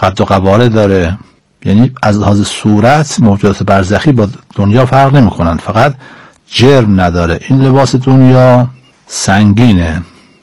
قد و قواره داره. یعنی از لحاظ صورت موجودات برزخی با دنیا فرق نمی کنن، فقط جرم نداره. این لباس دنیا سنگینه،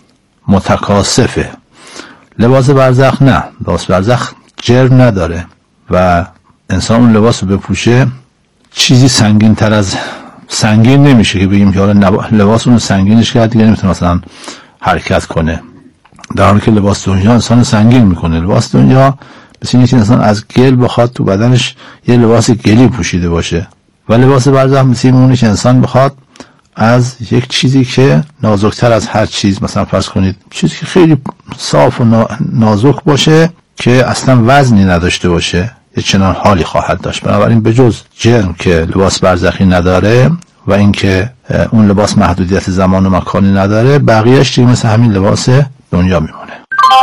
متکاسفه. لباس برزخ نه، لباس برزخ جرم نداره و انسان اون لباس رو بپوشه چیزی سنگین تر از سنگین نمیشه که بگیم که حالا لباس اون سنگینش کرد دیگه نمیتونه مثلا حرکت کنه، در حالی که لباس دنیا انسان سنگین میکنه. لباس دنیا مثل اینه که انسان از گل بخواد تو بدنش یه لباس گلی پوشیده باشه و لباس برزخ مثل اینه که انسان بخواد از یک چیزی که نازکتر از هر چیز، مثلا فرض کنید چیزی که خیلی صاف و نازک باشه که اصلا وزنی نداشته باشه، یه چنان حالی خواهد داشت. بنابراین به جز جرم که لباس برزخی نداره و اینکه اون لباس محدودیت زمان و مکانی نداره، بقیه‌اش دیگه مثل همین لباس دنیا میمونه.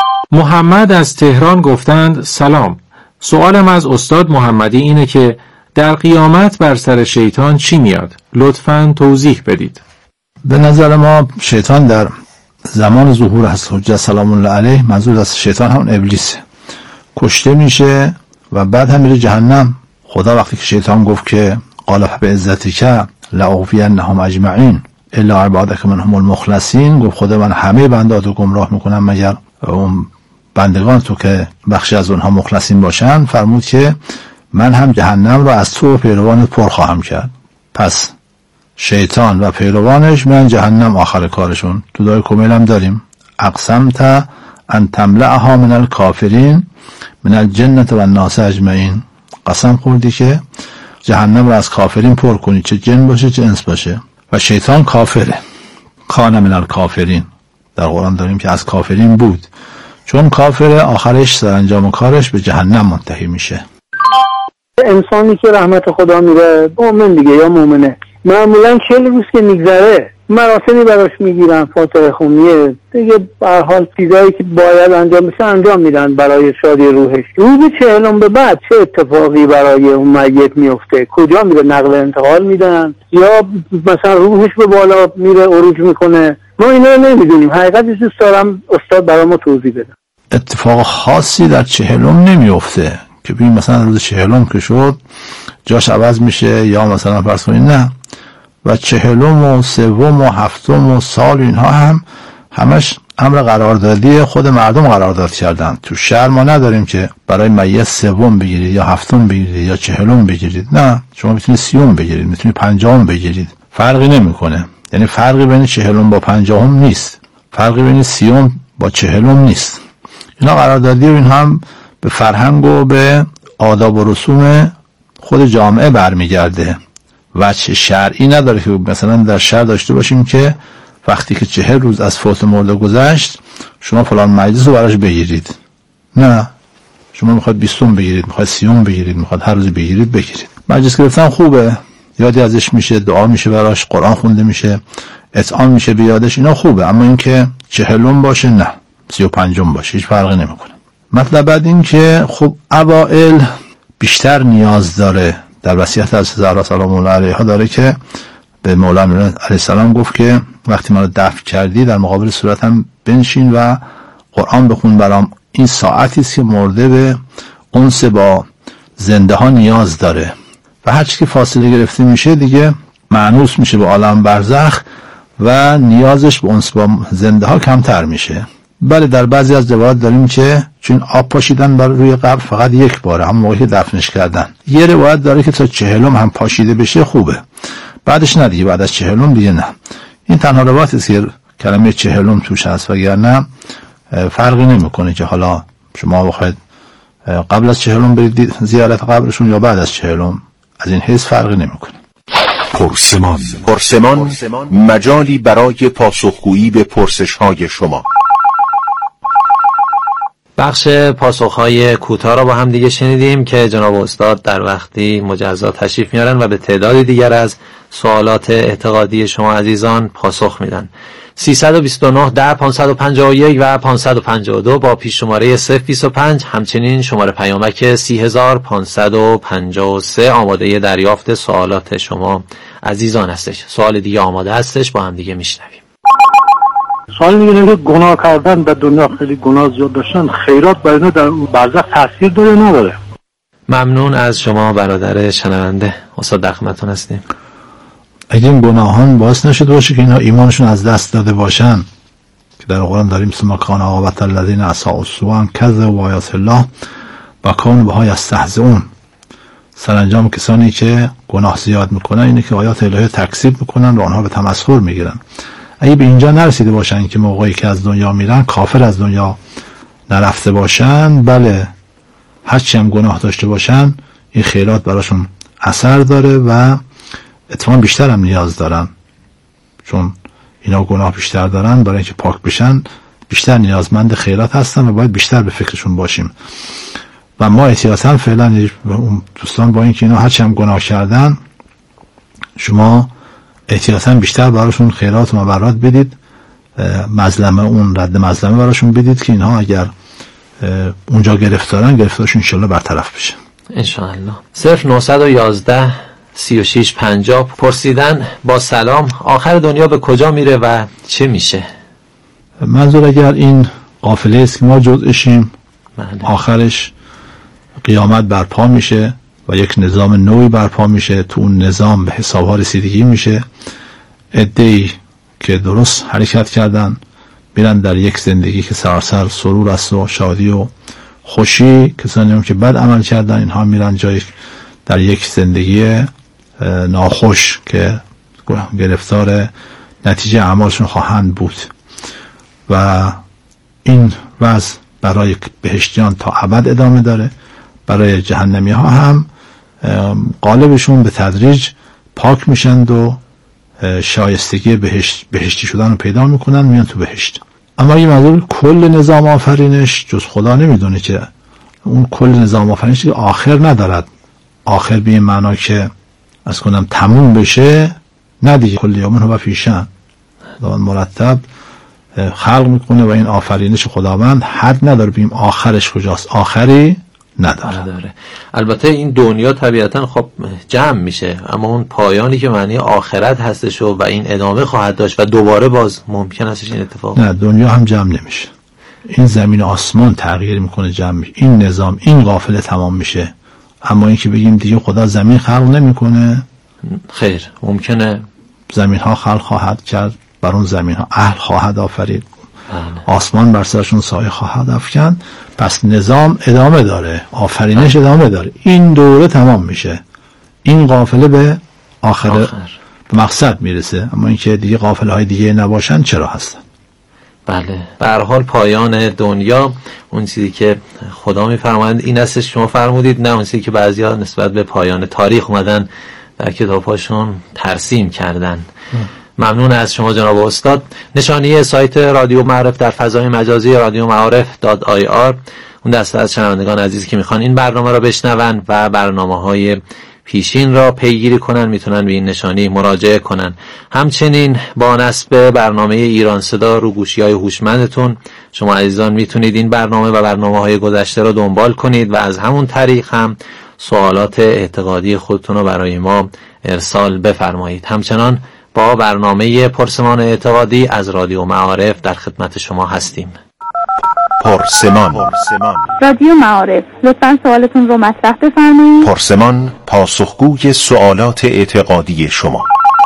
محمد از تهران گفتند سلام، سوالم از استاد محمدی اینه که در قیامت بر سر شیطان چی میاد؟ لطفاً توضیح بدید. به نظر ما شیطان در زمان ظهور حضرت حجت سلام الله علیه، منظور از شیطان همون ابلیسه، کشته میشه و بعد هم میره جهنم. خدا وقتی که شیطان گفت که قال فبعزتک لاغوینهم اجمعین الا عبادک منهم المخلصین، گفت خدا من همه بنده‌اتو گمراه میکنم مگر اون بندگان تو که بخشی از اونها مخلصین باشن. فرمود که من هم جهنم رو از تو و پیروانت پر خواهم کرد. پس شیطان و پیروانش میان جهنم آخر کارشون. تو دعای کمیل هم داریم اقسمت ان تملأها من الکافرین من الجنة و الناس اجمعین، قسم خوردی که جهنم رو از کافرین پر کنی، چه جن باشه چه انس باشه. و شیطان کافره، کان من الکافرین، در قرآن داریم که از کافرین بود. چون کافره آخرش سرانجام کارش به جهنم منتهی میشه. انسانی که رحمت خدا میره مؤمن دیگه یا مؤمنه، معمولا 40 روز که میگذره مراسمی براش میگیرن، فاتحه خونیه دیگه، به هر حال چیزایی که باید انجام بشه انجام میدن برای شادی روحش. روز 40 به بعد چه اتفاقی برای اون میت میفته؟ کجا میره؟ نقل انتقال میدن یا مثلا روحش به بالا میره عروج میکنه؟ ما اینا رو نمیدونیم. حقیقتش دوست دارم استاد برام توضیح بده. اتفاق خاصی در 40 نمیفته که ببین مثلا روز 40 که شد جاش عوض میشه یا مثلا فرض کنید نه. و 40 و 3 و 7 و سال اینها هم همش امر قراردادی خود مردم قرارداد کردن. تو شهر ما نداریم که برای میت 3 بگیرید یا 7 بگیرید یا 40 بگیرید. نه، شما میتونید 30 بگیرید، میتونید 50 بگیرید، فرقی نمیکنه. یعنی فرقی بین 40 با 50 نیست، فرقی بین 30 با 40 نیست. اینا قراردادی و این هم به فرهنگ و به آداب و رسوم خود جامعه برمیگرده. وجه شرعی نداره که مثلا در شهر داشته باشیم که وقتی که 40 روز از فوت مرده گذشت شما فلان مجلس رو براش بگیرید. نه، شما میخواد 20 بگیرید، میخواد 30 بگیرید، میخواد هر روز بگیرید. مجلس گرفتن خوبه، یادی ازش میشه، دعا میشه براش، قرآن خونده میشه، اطعام میشه بیادش، اینا خوبه. اما این که 40 باشه نه، 35 باشه، هیچ فرقی نمیکنه. مطلب بعد این که خب اوائل بیشتر نیاز داره. در وصیت از زهرا سلام الله علیها داره که به مولانا علیه السلام گفت که وقتی من رو دفن کردی در مقابل صورتم بنشین و قرآن بخون برام. این ساعتی است که مرده به انس با زنده ها نیاز داره و هر چی که فاصله گرفته میشه دیگه مانوس میشه به عالم برزخ و نیازش به انس با زنده ها کمتر میشه. بله، در بعضی از روایات داریم که چون آب پاشیدن بر روی قبر فقط یک باره، هم موقعی که دفنش کردن. یه روایت داره که تا 40 هم پاشیده بشه خوبه، بعدش نه دیگه، بعد از 40 دیگه نه. این تنها روایتی است که کلمه 40 توش هست، وگرنه فرقی نمیکنه که حالا شما بخواید قبل از 40 برید زیارت قبرشون یا بعد از 40، از این حیث فرقی نمیکنه. پرسمان مجالی برای پاسخگویی به پرسش‌های شما. بخش پاسخ‌های کوتاه را با هم دیگه شنیدیم که جناب استاد در وقتی مجزا تشریف میارن و به تعدادی دیگر از سوالات اعتقادی شما عزیزان پاسخ میدن. 329 10 551 و 552 با پیش شماره 025، همچنین شماره پیامک 30553 آماده دریافت سوالات شما عزیزان هستش. سوال دیگه آماده هستش، با هم دیگه میشنویم. سوال میگه که گناه کردن در دنیا خیلی گناه زیاد داشتن، خیرات برای اینا در برزخ تاثیر داره نداره؟ ممنون از شما برادر شنونده. استاد در خدمتتون هستیم. اگه این گناهان باعث نشده باشه که اینا ایمانشون از دست داده باشن، که در قرآن داریم ثم کان عاقبة الذین اساءوا السوء کذبوا بآیات الله و کانوا بها یستهزئون، سرانجام کسانی که گناه زیاد میکنن اینه که آیات الهی تکذیب میکنن و آنها به تمسخر میگیرن. اگه به اینجا نرسیده باشن که موقعی که از دنیا میرن کافر از دنیا نرفته باشن، بله هرچی هم گناه داشته باشن این خیرات براشون اثر داره و اتفاقا بیشتر هم نیاز دارن، چون اینا گناه بیشتر دارن، برای اینکه پاک بشن بیشتر نیازمند خیرات هستن و باید بیشتر به فکرشون باشیم. و ما احتیاطاً فعلا اون دوستان با اینکه اینا هرچی هم گناه کردن، شما احتیاطاً بیشتر براشون خیرات و مبرات بدید، مظلمه اون رد مظلمه براشون بدید که اینها اگر اونجا گرفتارن گرفتارشون انشالله برطرف بشه انشالله. 0911 3650 پرسیدن با سلام آخر دنیا به کجا میره و چه میشه؟ منظور اگر این قافله است که ما جزءشیم، آخرش قیامت برپا میشه و یک نظام نوعی برپا میشه، تو اون نظام به حسابها رسیدگی میشه، عده‌ای که درست حرکت کردن میرن در یک زندگی که سراسر سرور است و شادی و خوشی، کسانی هم که بد عمل کردن اینها میرن جای در یک زندگی ناخوش که گرفتار نتیجه اعمالشون خواهند بود. و این وضع برای بهشتیان تا ابد ادامه داره، برای جهنمی ها هم قالبشون به تدریج پاک میشند و شایستگی بهشتی شدن رو پیدا میکنن، میان تو بهشت. اما این منظور کل نظام آفرینش جز خدا نمیدونه که اون کل نظام آفرینش آخر ندارد. آخر به این معنا که از کنم تموم بشه، نه دیگه، کل یومن هو فی شأن، مرتب خلق میکنه و این آفرینش خداوند حد نداره بگیم آخرش کجاست، آخری نداره. البته این دنیا طبیعتا خب جمع میشه، اما اون پایانی که معنی آخرت هستش و این ادامه خواهد داشت و دوباره باز ممکن هستش این اتفاق. نه، دنیا هم جمع نمیشه، این زمین آسمان تغییر میکنه، جمع میشه، این نظام، این قافله تمام میشه. اما این که بگیم دیگه خدا زمین خلق نمیکنه، خیر، ممکنه زمین ها خلق خواهد کرد، بر اون زمین ها اهل خواهد آفرید، آسمان بر سرشون سایه خواهد افکند، پس نظام ادامه داره، آفرینش ادامه داره، این دوره تمام میشه، این قافله به آخر به مقصد میرسه. اما اینکه دیگه قافله های دیگه نباشن چرا هستن؟ بله، به هر حال پایان دنیا اون چیزی که خدا میفرمایند این است شما فرمودید، نه اون چیزی که بعضیا نسبت به پایان تاریخ اومدن در کتاب‌هاشون ترسیم کردن. ممنون از شما جناب استاد. نشانی سایت رادیو معارف در فضای مجازی radioma'arif.ir، اون دسته از شنوندگان عزیز که میخوان این برنامه را بشنون و برنامه‌های پیشین را پیگیری کنن میتونن به این نشانی مراجعه کنن. همچنین با نصب برنامه ایران صدا رو گوشی‌های هوشمندتون شما عزیزان میتونید این برنامه و برنامه‌های گذشته را دنبال کنید و از همون طریق هم سوالات اعتقادی خودتون رو برای ما ارسال بفرمایید. همچنان با برنامه پرسمان اعتقادی از رادیو معارف در خدمت شما هستیم. پرسمان. رادیو معارف، لطفاً سوالتون رو مطرح بفرمایید. پرسمان، پاسخگوی سوالات اعتقادی شما.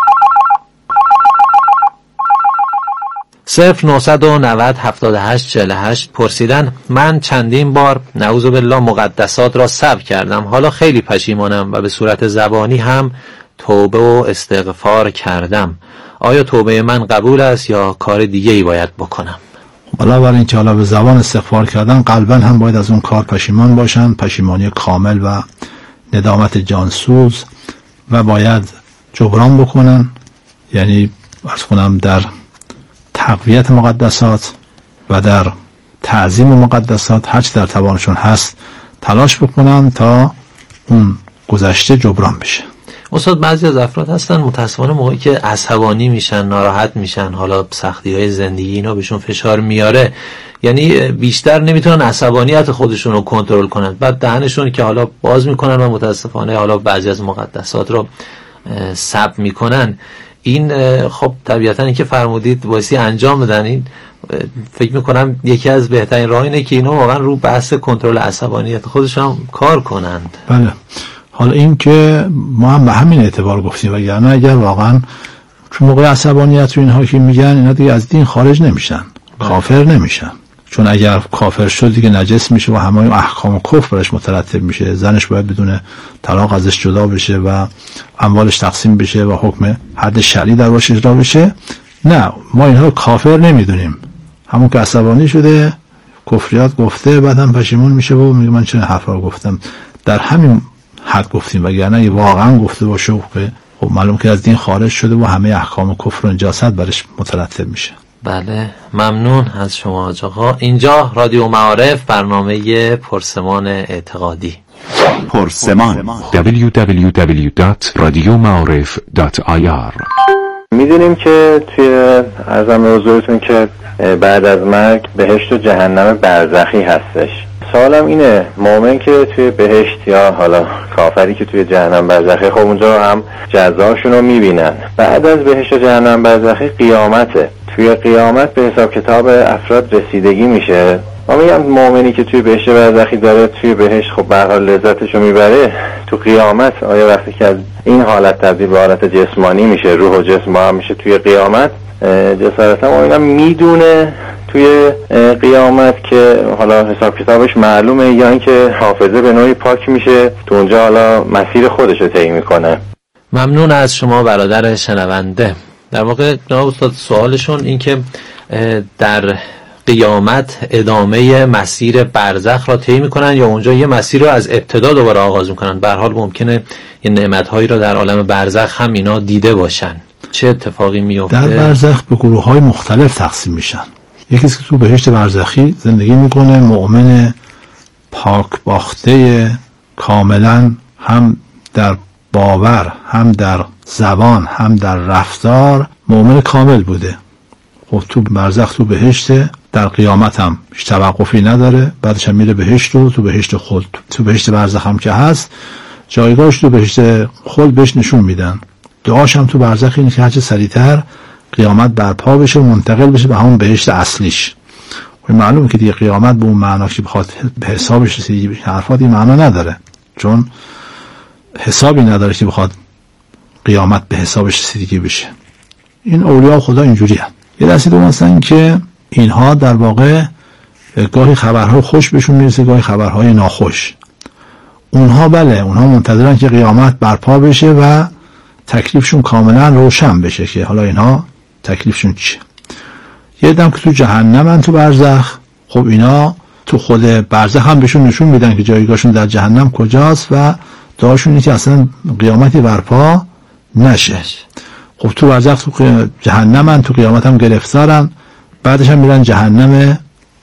0990 78 48 پرسیدن من چندین بار نعوذ بالله مقدسات را سلب کردم، حالا خیلی پشیمانم و به صورت زبانی هم توبه و استغفار کردم. آیا توبه من قبول است یا کار دیگه ای باید بکنم؟ حالا برای اینکه حالا به زبان استغفار کردن، قلبا هم باید از اون کار پشیمان باشن، پشیمانی کامل و ندامت جانسوز، و باید جبران بکنن، یعنی عرض کنم در تقویت مقدسات و در تعظیم مقدسات هرچی در توانشون هست تلاش بکنن تا اون گذشته جبران بشه. استاد بعضی از افراد هستن متاسفانه موقعی که عصبانی میشن، ناراحت میشن، حالا سختی های زندگی اینا بهشون فشار میاره، یعنی بیشتر نمیتونن عصبانیت خودشون رو کنترل کنن، بعد دهنشون که حالا باز میکنن و متاسفانه حالا بعضی از مقدسات رو سلب میکنن. این خب طبیعتا این که فرمودید واسه انجام بدن، این فکر میکنم یکی از بهترین راه اینه که اینا واقعا رو بحث کنترل عصبانیت خودشون کار کنند. بله. حالا این که ما هم به همین اعتبار گفتیم، وگرنه اگر واقعا چون موقع عصبانیت رو اینها که میگن اینا دیگه از دین خارج نمیشن، کافر نمیشن. چون اگر کافر شد دیگه نجس میشه و همه احکام کفر برش مترتب میشه. زنش باید بدون طلاق ازش جدا بشه و اموالش تقسیم بشه و حکم حد شرعی در واش اجرا بشه. نه، ما اینها رو کافر نمیدونیم. همون که عصبانی شده کفریات گفته بعد هم پشیمون میشه و میگه من چه حرفا گفتم. در همین حد گفتیم، وگرنه اگه واقعا گفته باشه خب معلوم که از دین خارج شده و همه احکام کفر و نجاست برش مترتب میشه. بله، ممنون از شما حاج آقا. اینجا رادیو معارف، برنامه پرسمان اعتقادی. پرسمان www.radiomaarif.ir. میدونیم که توی عرضم حضورتون که بعد از مرگ بهشت و جهنم برزخی هستش. سوالم اینه، مؤمن که توی بهشت یا حالا کافری که توی جهنم برزخی، خب اونجا هم جزاشون رو میبینن. بعد از بهشت و جهنم برزخی قیامته. توی قیامت به حساب کتاب افراد رسیدگی میشه. ما میگم مؤمنی که توی بهشت برزخی داره توی بهشت خب به هر حال لذتشو میبره. تو قیامت آیا وقتی که از این حالت تبدیل به حالت جسمانی میشه، روح و جسم هم میشه توی قیامت، جسارتا ما میگم میدونه توی قیامت که حالا حساب کتابش معلومه یا اینکه حافظه به نوعی پاک میشه تو اونجا حالا مسیر خودش رو طی میکنه؟ ممنون از شما برادر شنونده. در واقع جناب استاد سوالشون این که در قیامت ادامه مسیر برزخ را طی میکنن یا اونجا یه مسیر رو از ابتدا دوباره آغاز میکنن؟ به هر حال ممکنه یه نعمت‌هایی رو در عالم برزخ هم اینا دیده باشن. چه اتفاقی میفته؟ در برزخ به گروه‌های مختلف تقسیم میشن. یکی که تو بهشت برزخی زندگی میکنه، مؤمن پاک باخته، کاملا هم در باور هم در زبان هم در رفتار مؤمن کامل بوده. خب تو برزخ تو بهشته، در قیامت هم هیچ توقفی نداره، بعدش هم میره بهشت و تو بهشت خلد. تو بهشت برزخ هم که هست جایگاهش تو بهشت خلد بهش نشون میدن. دعاش هم تو برزخ اینه که هرچه سریعتر قیامت برپا بشه و منتقل بشه به همون بهشت اصلیش. و معلومه که دیگه قیامت به اون معنا که بخواد به حسابش رسیدگی بشه، حرفات این معنا نداره، چون حسابی نداره که بخواد قیامت به حسابش رسیدگی بشه. این اولیاء خدا اینجوری هست. یه دستی دوم هستن که اینها در واقع گاهی خبرهای خوش بهشون میرسه، گاهی خبرهای ناخوش. اونها بله، اونها منتظرن که قیامت برپا بشه و تکلیفشون کاملا روشن بشه که حالا اینها تکلیفشون چیه. یه دم که تو جهنمن تو برزخ، خب اینا تو خود برزخ هم بهشون نشون میدن که جایگاهشون در جهنم کجاست و دعاشون اینه که اصلا قیامتی برپا نشه. خب تو برزخ تو جهنمن، تو قیامت هم گرفتارن، بعدش هم میرن جهنم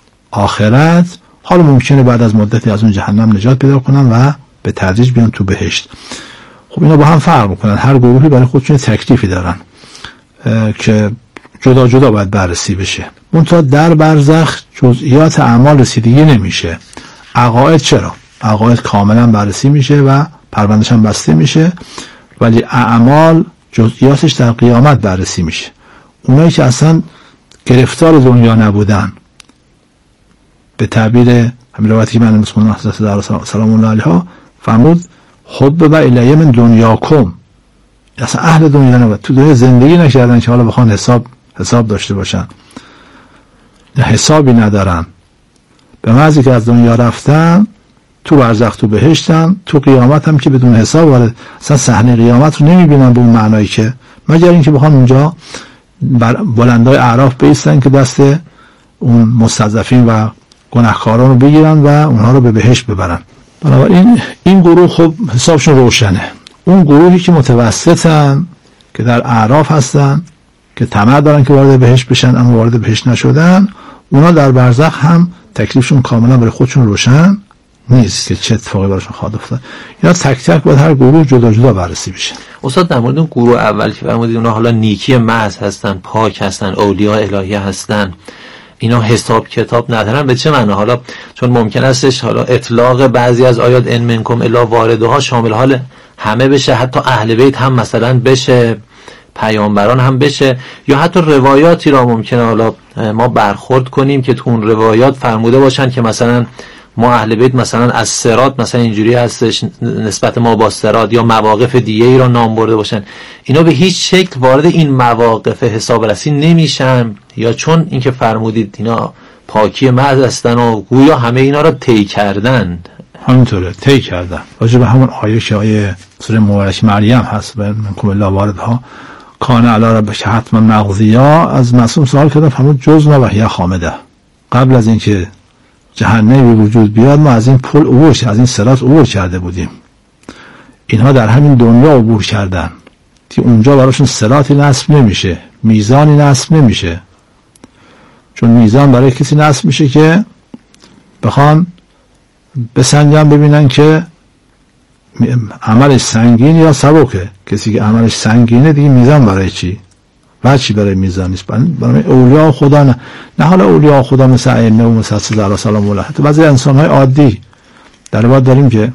آخرت. حالا ممکنه بعد از مدتی از اون جهنم نجات پیدا کنن و به تدریج بیان تو بهشت. خب اینا با هم فرق میکنن، هر گروهی برای خودشون تکلیفی دارن که جدا جدا باید بررسی بشه. منتها در برزخ جزئیات اعمال رسیدگی نمیشه. عقاید چرا؟ عقاید کاملا بررسی میشه و پروندهش هم بسته میشه، ولی اعمال جزئیاتش در قیامت بررسی میشه. اونایی که اصلا گرفتار دنیا نبودن، به تعبیر همین روایتی که من مسلمان حضرت زهرا سلام الله علیها فرمود خود و الیه من دنیاکم، اصلا اهل دنیا نبود، تو دنیا زندگی نکردن که حالا بخوان حساب داشته باشن، حسابی ندارن. به محضی که از دنیا رفتن تو برزخ تو بهشتن، تو قیامت هم که بدون حساب وارد، اصلا صحنه قیامت رو نمیبینن به اون معنایی که، مگر اینکه بخوان اونجا بلندای اعراف بیستن که دست اون مستضعفین و گناهکاران رو بگیرن و اونها رو به بهشت ببرن. بنابراین این گروه خب حسابشون روشنه. اون گروهی که متوسطن که در اعراف هستن که طمع دارن که وارد بهشت بشن اما وارد بهشت نشدن، اونا در برزخ هم تکلیفشون کاملا برای خودشون روشن نیست که چه اتفاقی براشون خواهد افتاد. اینا تک تک باید هر گروه جدا جدا بررسی بشه. استاد در مورد اون گروه اول که فرمودید اونا حالا نیکی محض هستن، پاک هستن، اولیاء الهیه هستن، اینا حساب کتاب ندارن، به چه معنی؟ حالا چون ممکن استش حالا اطلاق بعضی از آیات ان منکم الا واردها شامل حال همه بشه، حتی اهل بیت هم مثلا بشه، پیامبران هم بشه، یا حتی روایاتی را ممکنه حالا ما برخورد کنیم که تو اون روایات فرموده باشن که مثلا ما اهل بیت مثلا از صراط مثلا اینجوری هستش نسبت ما با صراط، یا مواقف دیگه ای را نام برده باشن. اینا به هیچ شکل وارد این مواقف حسابرسی نمیشن، یا چون اینکه فرمودید اینا پاکی محض هستن و گویا همه اینا را طی کردن؟ همینطوره، طی کردن. راجع به همون آیه که آیه سوره مبارکه مریم هست، منکم الله واردها کان علی ربک حتما مقضیا، از معصوم سوال کردن فرمود جز ما وهی خامده، قبل از اینکه جهنمی به وجود بیاد ما از این پل عبور، از این صراط عبور کرده بودیم. اینها در همین دنیا عبور کردن که اونجا براشون صراطی نصب نمیشه، میزانی نصب نمیشه، چون میزان برای کسی نصب میشه که بخوان بسنجن ببینن که عملش سنگین یا سبکه. کسی که عملش سنگینه دیگه میزان برای چی؟ چی برای میزان نیست. برای اولیاء خدا نه حالا اولیاء خدا مثل ائمه و مثل زهرا سلام الله، حتی بعضی انسان‌های عادی در واقع داریم که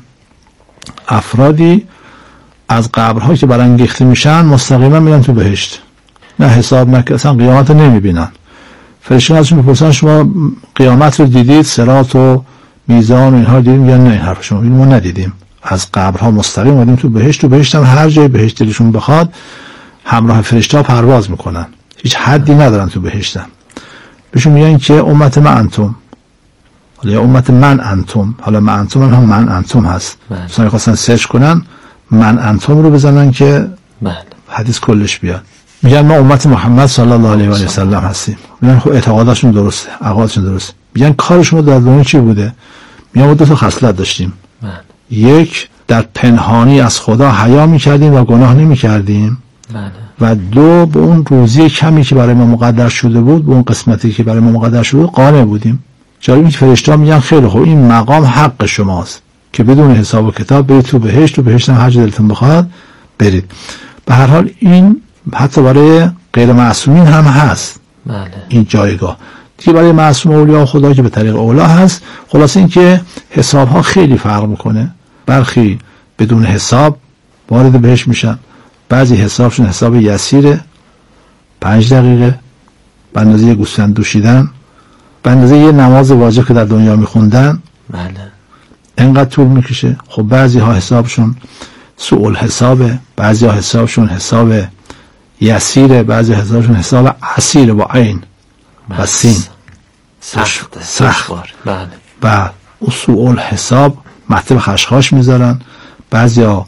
افرادی از قبرها که برانگیخته میشن مستقیما میرن تو بهشت، نه حساب نکردن، اصلا قیامت رو نمیبینن. فرشتگان ازشون میپرسن شما قیامت رو دیدید، صراط و میزان و اینها دیدیم یا نه؟ این حرف شما ما ندیدیم، از قبرها مستقیم اومدیم تو بهشت. تو بهشت هم هر جای بهشت دلشون بخواد همراه فرشته ها پرواز میکنن، هیچ حدی ندارن تو بهشتن. بهشون میگن که امت من انتم، حالا یا امت من انتم، حالا من انتم هم من انتم هست. مثلا خواستن سرچ کنن من انتم رو بزنن که حدیث کلش بیاد. میگن ما امت محمد صلی الله علیه و سلم هستیم. میگن خب اعتقادشون درسته، عقایدشون درسته. میگن کار شما در دنیا چی بوده؟ میگن ما دو تا خصلت داشتیم. یک، در پنهانی از خدا حیا میکردیم و گناه نمیکردیم، و دو، به اون روزی کمی که برای ما مقدر شده بود، به اون قسمتی که برای ما مقدر شده بود قانع بودیم. جالبه که فرشته‌ها میگن خیلی خوب این مقام حق شماست که بدون حساب و کتاب برید تو بهشت، و بهشت هم هر جا دلتون بخواد برید. به هر حال این حتی برای غیر معصومین هم هست. این جایگاه دیگه برای معصوم اولیاء خدا که به طریق اولا هست. خلاصه این که حساب ها خیلی فرق میکنه، برخی بدون حساب وارد بهشت میشن، بعضی حسابشون حساب یسیره، 5 دقیقه به اندازه یه گوسفند دوشیدن، به اندازه یه نماز واجب که در دنیا میخوندن، اینقدر طول میکشه. خب بعضی ها حسابشون سوء الحسابه، بعضی ها حسابشون حساب یسیره، بعضی حسابشون حساب عسیره با عین و سین، سخت. و سوء الحساب مطلب خشخاش میذارن. بعضی ها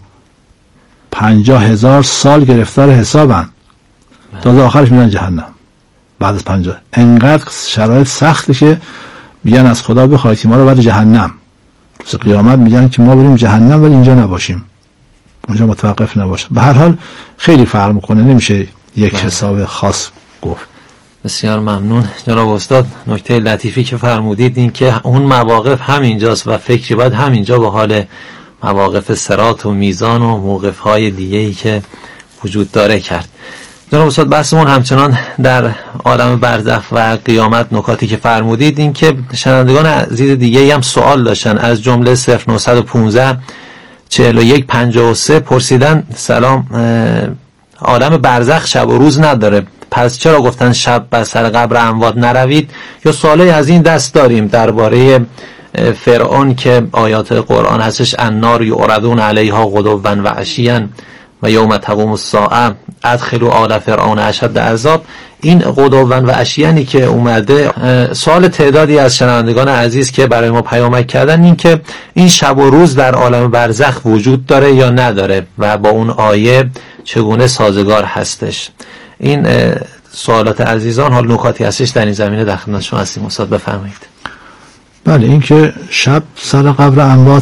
50,000 سال گرفتار حسابن، تازه آخرش میرن جهنم بعد از 50. انقدر شرایط سخته که میگن از خدا بخواید که ما رو بعد جهنم، روز قیامت میگن که ما بریم جهنم ولی اینجا نباشیم، اونجا متوقف نباشیم. به هر حال خیلی فرق میکنه، نمیشه یک حساب خاص گفت. بسیار ممنون جناب استاد. نکته لطیفی که فرمودید این که اون مواقف همینجاست و فکری باید همینجا به حال مواقف صراط و میزان و موقف‌های دیگه‌ای که وجود داره کرد. جناب استاد بحثمون همچنان در عالم برزخ و قیامت، نکاتی که فرمودید این که شنوندگان عزیز دیگه‌ای هم سوال داشتن، از جمله 0915 41 53 پرسیدن سلام، عالم برزخ شب و روز نداره، پس چرا گفتن شب بر سر قبر اموات نروید؟ یا سوالی از این دست داریم درباره فرعون که آیات قرآن هستش النار یعرضون علیها غدوا و عشیا و یوم تقوم الساعه ادخلوا آل فرعون اشد عذاب. این غدوا و عشیانی که اومده، سوال تعدادی از شنوندگان عزیز که برای ما پیامک کردن این که این شب و روز در عالم برزخ وجود داره یا نداره و با اون آیه چگونه سازگار هستش. این سوالات عزیزان، حال نکاتی هستش در این زمینه در خدمت شما هستیم استاد، بفرمایید. بله، این که شب سر قبر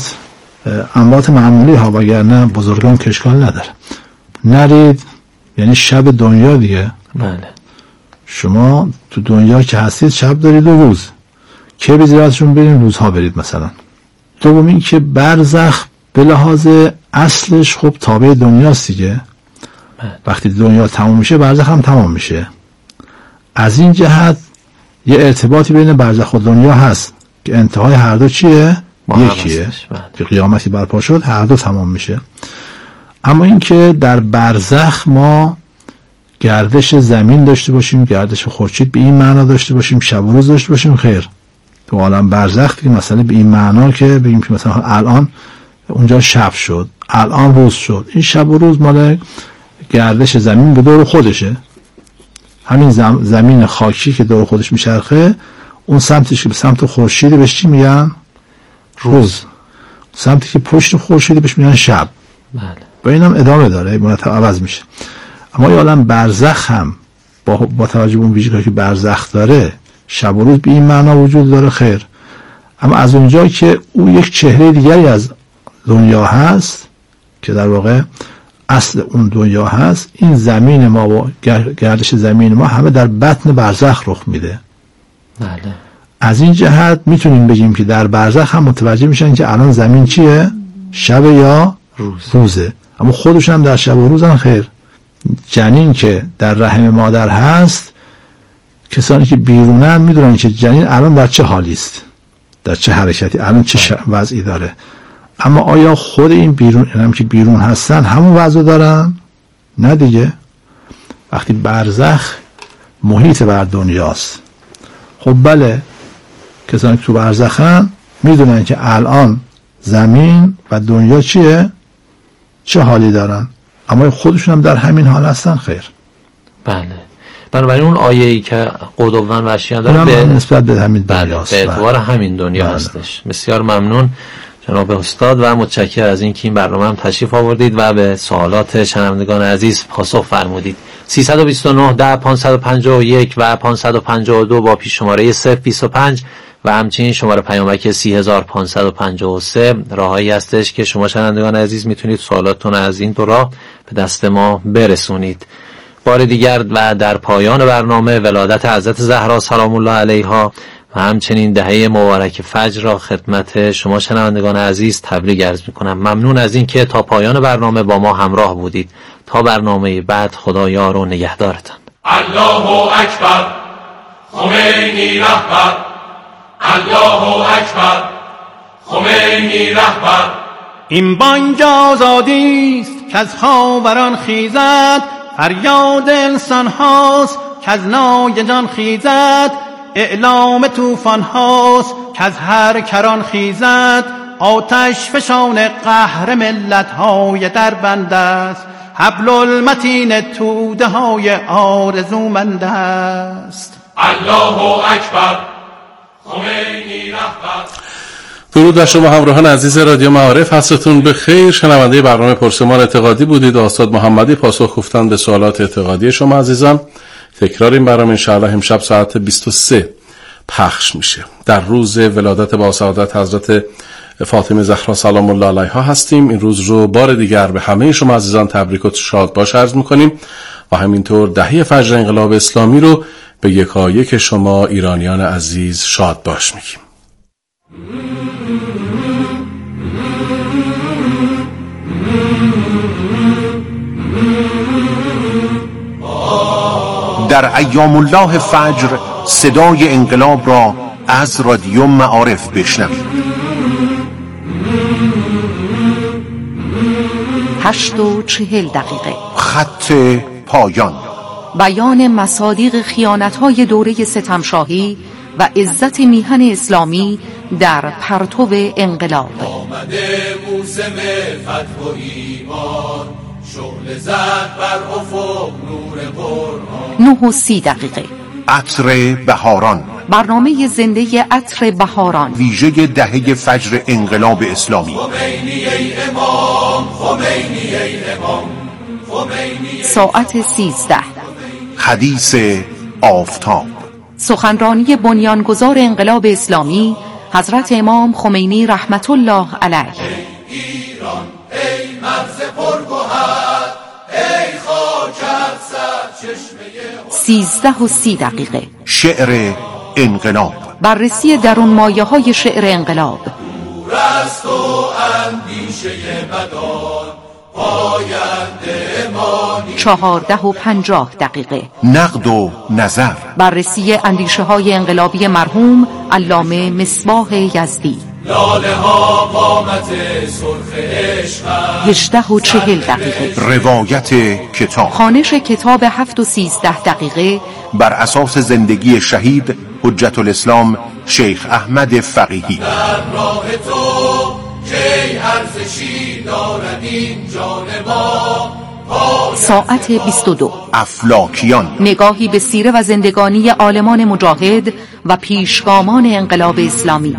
اموات معمولی ها، وگرنه بزرگان که اشکال نداره. نرید یعنی شب دنیا دیگه. بله. شما تو دنیا که هستید شب دارید و روز، که به زیارتشون برید روزها برید مثلا. دوم این که برزخ به لحاظ اصلش خب تابع دنیاست دیگه. وقتی دنیا تمام میشه برزخ هم تمام میشه. از این جهت یه ارتباطی بین برزخ و دنیا هست که انتهای هر دو چیه؟ یکیه. که قیامتی برپا شد هر دو تمام میشه. اما این که در برزخ ما گردش زمین داشته باشیم، گردش خورشید به این معنا داشته باشیم، شب و روز داشته باشیم؟ خیر. تو عالم برزخ که مثلا به این معنا که بگیم که مثلا الان اونجا شب شد، الان روز شد، این شب و روز مال گردش زمین به دور خودشه. همین زمین خاکی که دور خودش میچرخه، اون سمتش که به سمت خورشید بهش چی میگن؟ روز. سمتی که پشت خورشید بهش میگن شب. بله. با اینم ادامه داره، مرتب عوض میشه. اما یه عالم برزخ هم با توجه به اون ویژگی که برزخ داره، شب و روز به این معنا وجود داره؟ خیر. اما از اونجا که او یک چهره دیگری از دنیا هست که در واقع اصل اون دنیا هست، این زمین ما و گردش زمین ما همه در بطن برزخ رخ میده. بله. از این جهت میتونیم بگیم که در برزخ هم متوجه میشن که الان زمین چیه؟ شب یا روزه. اما خودشون هم در شب و روزن؟ خیر. جنین که در رحم مادر هست، کسانی که بیرونن میدونن که جنین الان در چه حالی است، در چه حرکتی، الان چه وضعی داره. اما آیا خود این بیرون، هم که بیرون هستن همون وضع دارن؟ نه دیگه. وقتی برزخ محیط بر دنیاست، خب بله، کسانی که تو برزخن میدونن که الان زمین و دنیا چیه، چه حالی دارن، اما خودشون هم در همین حال هستن؟ خیر. بله. بنابراین اون آیه‌ای که قدوان و اشیاء داره به نسبت به همین دنیاست، به اعتبار همین دنیا هستش. بسیار ممنون جناب استاد و متشکرم از اینکه این برنامه هم تشریف آوردید و به سوالات شنوندگان عزیز پاسخ فرمودید. 329 10 551 و 552 با پیش شماره 025 و همچنین شماره پیامک 3553 راههایی هستش که شما شنوندگان عزیز میتونید سوالاتتون از این دو راه به دست ما برسونید. بار دیگر و در پایان برنامه ولادت حضرت زهرا سلام الله علیها و همچنین دهه مبارک فجر را خدمت شما شنوندگان عزیز تبلیغ عرض میکنم. ممنون از این که تا پایان برنامه با ما همراه بودید. تا برنامه بعد خدا یار و نگهدارتان. الله اکبر، خمینی رهبر. الله اکبر، خمینی رهبر. این بانگ آزادی است که از خاوران خیزد، فریاد انسان هاست که از نای جان خیزد، اعلام طوفان هاست که از هر کران خیزد، آتش فشان قهر ملت های در بند است، حبل المتین توده های آرزومند است. الله اکبر، خمینی رهبر. درود بر شما همراهان عزیز رادیو معارف، حالتون بخیر. شنونده برنامه پرسمان اعتقادی بودید. استاد محمدی پاسخ گفتن به سوالات اعتقادی شما عزیزان. تکرار این برنامه انشاءالله امشب ساعت 23 پخش میشه. در روز ولادت با سعادت حضرت فاطمه زهرا سلام الله علیها هستیم. این روز رو بار دیگر به همه شما عزیزان تبریک و شاد باش عرض میکنیم و همینطور دهه فجر انقلاب اسلامی رو به یکایک شما ایرانیان عزیز شاد باش میگیم. در ایام الله فجر صدای انقلاب را از رادیو معارف بشنوید. 8:40 خط پایان. بیان مصادیق خیانت‌های دوره ستمشاهی و عزت میهن اسلامی در پرتو انقلاب. آمده موسم فتح و ایمان، شعله زد بر افق نور قرآن. 9:30 عطر بهاران، برنامه زنده عطر بهاران، ویژه دهه فجر انقلاب اسلامی. خمینی ای امام، خمینی ای امام، خمینی. ساعت 13 حدیث آفتاب، سخنرانی بنیانگذار انقلاب اسلامی حضرت امام خمینی رحمت الله علیه. ای ایران، ای مغز پرگوهر، ای خاکت سرچشمه. 13:30 شعر انقلاب، بررسی درون مایه های شعر انقلاب. دور است و اندیشه بدان، پاینده مانی. 14:50 نقد و نظر، بررسی اندیشه های انقلابی مرحوم علامه مصباح یزدی. لاله ها قامت سرخ عشق 18:40 روایت کتاب، خوانش کتاب 7 و 13 دقیقه بر اساس زندگی شهید حجت الاسلام شیخ احمد فقیهی. در راه تو کی ارزشی دارد این جان ما. ساعت 22 افلاکیان، نگاهی به سیره و زندگانی عالمان مجاهد و پیشگامان انقلاب اسلامی.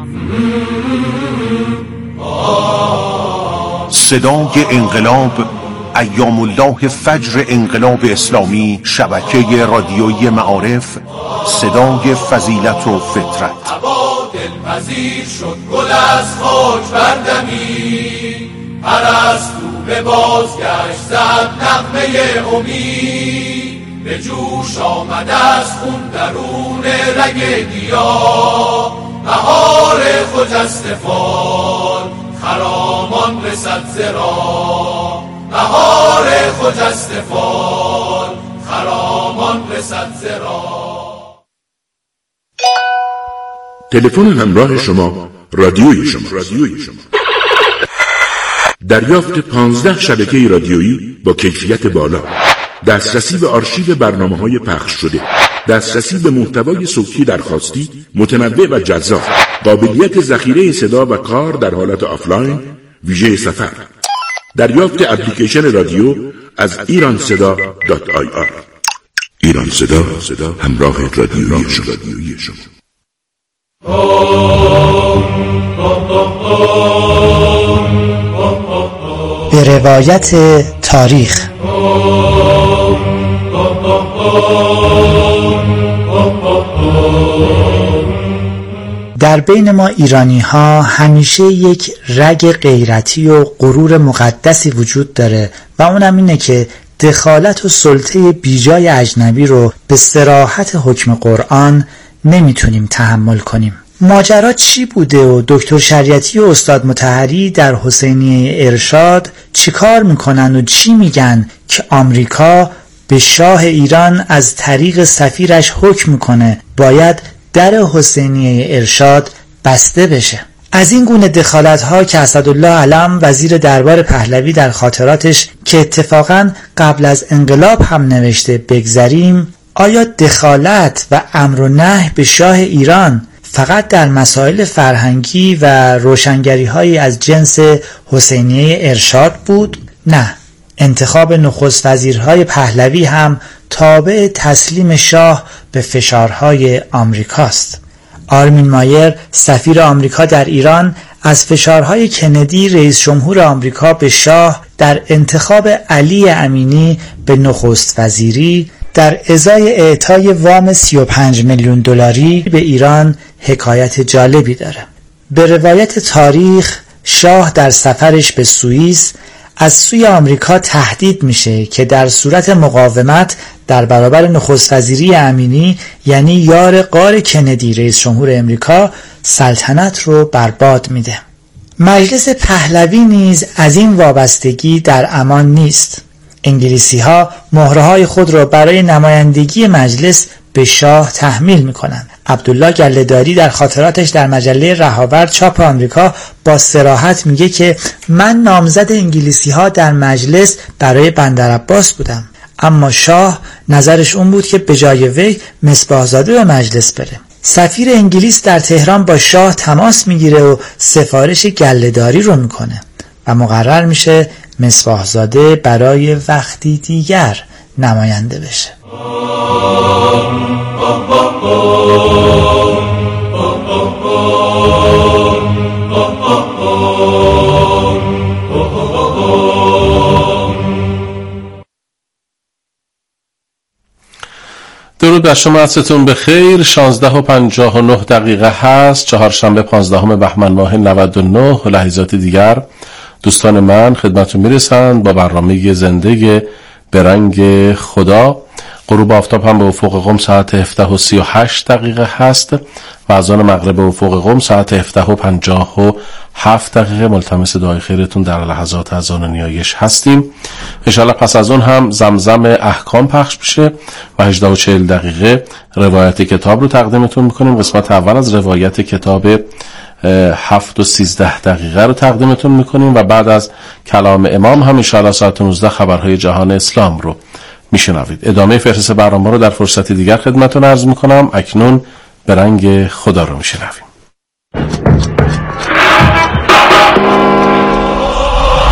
صدای انقلاب، ایام الله فجر انقلاب اسلامی، شبکه رادیویی معارف، صدای فضیلت و فطرت. هوا دلپذیر شد گل از خاک بردمی، پرستو به بازگشت زد نغمه امید، به جوش آمد از خون درون رگ گیا، بهار خجسته فال خرامان رسد زرا، بهار خجسته فال خرامان رسد زرا. تلفن همراه شما، رادیوی شما. دریافت 15 شبکه رادیویی با کیفیت بالا، دسترسی به آرشیو برنامه‌های پخش شده، دسترسی به محتوای صوتی درخواستی متنوع و جذاب، قابلیت ذخیره صدا و کار در حالت آفلاین ویژه سفر، دریافت اپلیکیشن رادیو از ایرانصدا.ir. ایران صدا، همراه رادیویی شما. به روایت تاریخ. در بین ما ایرانی ها همیشه یک رگ غیرتی و غرور مقدسی وجود داره و اونم اینه که دخالت و سلطه بیجای اجنبی رو به صراحت حکم قرآن نمیتونیم تحمل کنیم. ماجرا چی بوده و دکتر شریعتی و استاد مطهری در حسینیه ارشاد چیکار میکنن و چی میگن که آمریکا به شاه ایران از طریق سفیرش حکم میکنه باید در حسینیه ارشاد بسته بشه؟ از این گونه دخالت ها که اسدالله علم وزیر دربار پهلوی در خاطراتش که اتفاقاً قبل از انقلاب هم نوشته بگذریم، آیا دخالت و امر و نهی به شاه ایران فقط در مسائل فرهنگی و روشنگری های از جنس حسینیه ارشاد بود؟ نه، انتخاب نخست وزیرهای پهلوی هم تابع تسلیم شاه به فشارهای آمریکاست. آرمین مایر سفیر آمریکا در ایران از فشارهای کندی رئیس جمهور آمریکا به شاه در انتخاب علی امینی به نخست وزیری در ازای اعطای وام 35 میلیون دلاری به ایران حکایت جالبی داره. به روایت تاریخ شاه در سفرش به سوئیس از سوی آمریکا تهدید میشه که در صورت مقاومت در برابر نخست وزیری امینی یعنی یار غار کندی رئیس جمهور آمریکا سلطنت رو برباد میده. مجلس پهلوی نیز از این وابستگی در امان نیست. انگلیسی ها مهره های خود را برای نمایندگی مجلس به شاه تحمیل میکنند. عبدالله گله‌داری در خاطراتش در مجله رهاورد چاپ آمریکا با صراحت میگه که من نامزد انگلیسی ها در مجلس برای بندرعباس بودم، اما شاه نظرش اون بود که به جای وی مصباح‌زاده به مجلس بره. سفیر انگلیس در تهران با شاه تماس میگیره و سفارش گله‌داری رو میکنه و مقرر میشه مصباح‌زاده برای وقتی دیگر نماینده بشه. درود بر شما، عصرتون بخیر. 16:59 هست، چهارشنبه 15 بهمن ماه 99. لحظات دیگر دوستان من خدمتتون میرسند با برنامه زنده به رنگ خدا. غروب آفتاب هم به افق قم ساعت 17:38 هست و اذان مغرب به افق قم ساعت 17:57. ملتمس دعای خیرتون در لحظات اذان نیایش هستیم. انشالله پس از اون هم زمزم احکام پخش بشه و 18:40 روایت کتاب رو تقدیمتون میکنیم. قسمت اول از روایت کتاب 7:13 رو تقدیمتون میکنیم و بعد از کلام امام هم انشاءالله ساعت 19 خبرهای جهان اسلام رو میشنوید. ادامه فهرست برنامه رو در فرصت دیگر خدمتتون عرض میکنم. اکنون به رنگ خدا رو میشنویم.